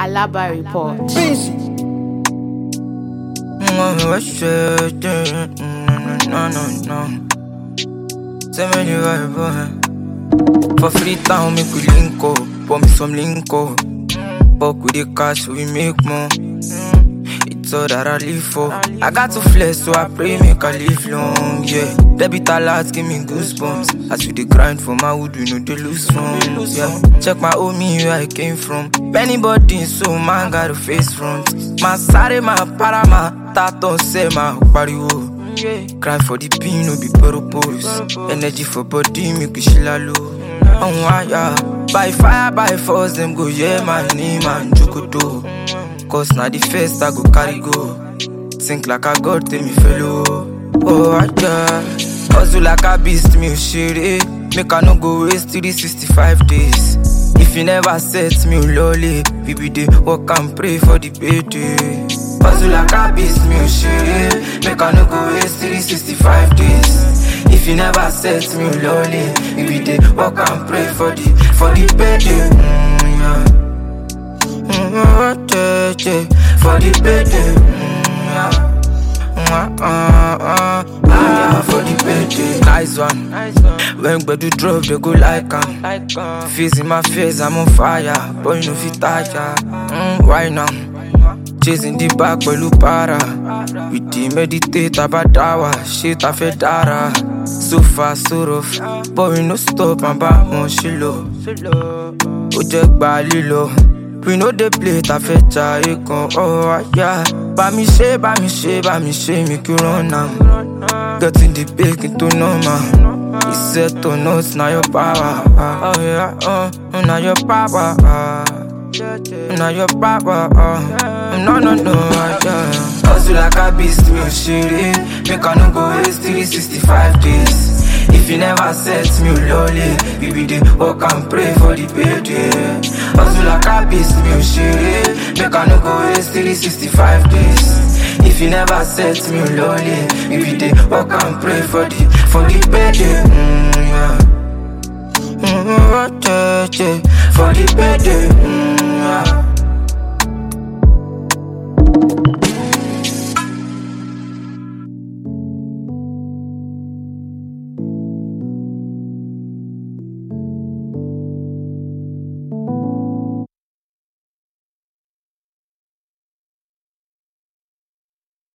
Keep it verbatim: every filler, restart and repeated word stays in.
Alaba Report. Busy. No, no, no. Say me the vibe, for free town, make we link up. Pour me some link up. Fuck with the cash, we make more. It's all that I live for. I got to flex, so I pray make I live long, yeah. Debit alerts give me goosebumps. As we dey grind for my wood, we know they lose funds, yeah. Check my homie where I came from. Anybody, so man got a face front. My sare, my para, my tato, say my pariwo. Cry for the pain, no be purpose. Energy for body, make we shilalo. Oh, why, yeah. By fire, by force, them go, yeah, my name, man, Jokoto. Cause now the first I go carry go. Think like I got to me fellow. Oh, yeah. Hustle like a beast, me shitty. Make I no go waste three sixty-five days. If you never set me lolly, we be dey work and pray for the payday. Hustle like a beast, me shitty. Make I no go waste three sixty-five days. If you never set me lolly, we be dey work and pray for the for the payday. Mm, yeah. For the payday, for the payday. Nice one. When we do drop, they go like am. Face in my face, I'm on fire. But you know fit tire. Mm, why now? Chasing the back, but look para. We dey meditate about dawa. Shit, I feel dara. So far, so rough. But we no stop, I'm back on shilo. Ojek balilo. We know they play ta fecha ekon, oh yeah. Ba mi she, ba mi she, ba mi she, make you run now. Getting the bacon to normal. It's set to notes, now your power. Oh yeah, oh, now your power. Now your power. No, no, no, yeah. Hustle like a beast, me shitty. Make I no go waste three sixty-five days. If you never set me lolly, we be dey work and pray for the payday. Hustle like a beast, me shitty. Make I no go waste three sixty-five days. If you never set me lolly, we be dey work and pray for the for the payday. Mm, yeah. Mm, for the payday. Mm.